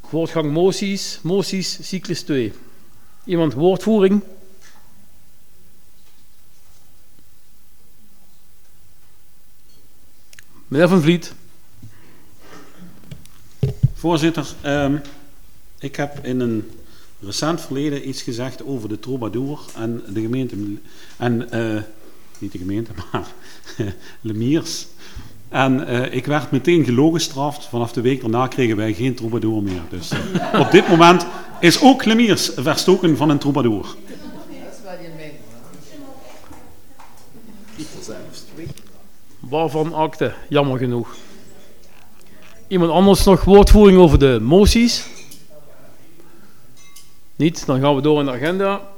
Voortgang moties, cyclus 2. Iemand woordvoering? Meneer Van Vliet. Voorzitter, ik heb in een recent verleden iets gezegd over de troubadour en de gemeente, niet de gemeente, maar Lemiers. En ik werd meteen gelogenstraft. Vanaf de week daarna kregen wij geen troubadour meer. Dus op dit moment is ook Lemiers verstoken van een troubadour. Waarvan akte, jammer genoeg. Iemand anders nog woordvoering over de moties? Niet, dan gaan we door in de agenda.